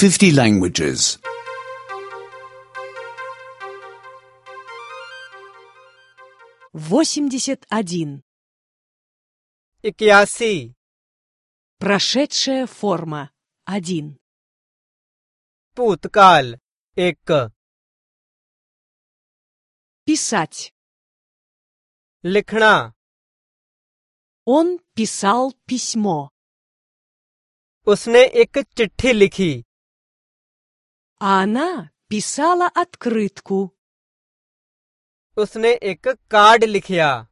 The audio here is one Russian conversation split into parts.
50 languages. 81. 81. Прошедшая форма. 1. भूतकाल 1. Писать. लिखना. Он писал письмо. उसने एक चिट्ठी लिखी. А она писала открытку. उसने एक कार्ड लिखिया.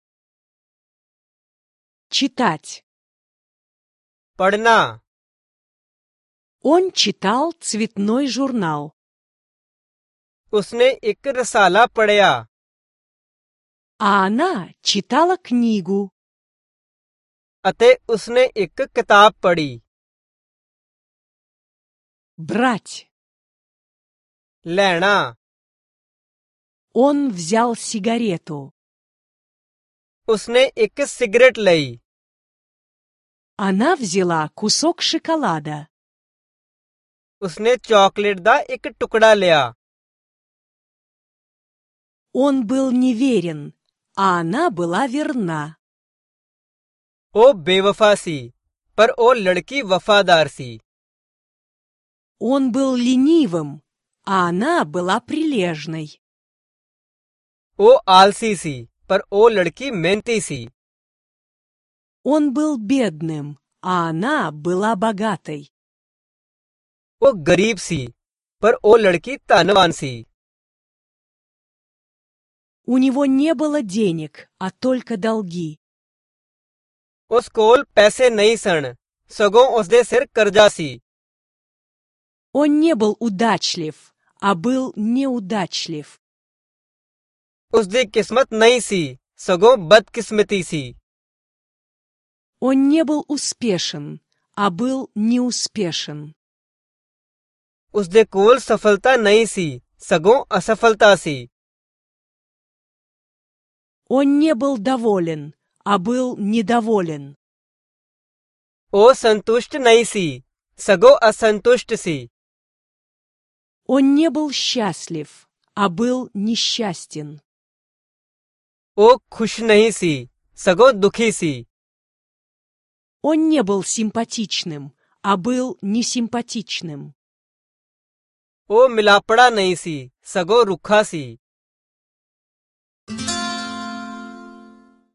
Читать. पढ़ना. Он читал цветной журнал. उसने एक रसाला पढ़या. А она читала книгу. अते उसने एक किताब पढ़ी. Брать. लेना. Он взял сигарету. उसने एक सिगरेट लई. Она взяла кусок шоколада. उसने चॉकलेट दा एक टुकड़ा लिया. Он был неверен, а она была верна. ओ बेवफा सी, पर ओ लड़की वफादार सी. Он был ленивым, а она была прилежной. ओ आलसी सी, पर ओ लड़की मेहनती सी. Он был бедным, а она была богатой. ओ गरीब सी, पर ओ लड़की धनवान सी. У него не было денег, а только долги. उस कोल पैसे नहीं सन, सगों उसदे सिर कर्जा सी. Он не был удачлив, а был неудачлив. उसदी किस्मत नहीं सी, सगों बदकिस्मती सी. Он не был успешен, а был неуспешен. उसदे कोल सफलता नहीं सी, सगों असफलता सी. Он не был доволен, а был недоволен. ओ संतुष्ट नहीं सी, सगों असंतुष्ट सी. Он не был счастлив, а был несчастен. ओ खुश नहीं सी, सगों दुखी सी. Он не был симпатичным, а был नесимпатичным. ओ मिलापड़ा नहीं सी, सगों रुखा सी.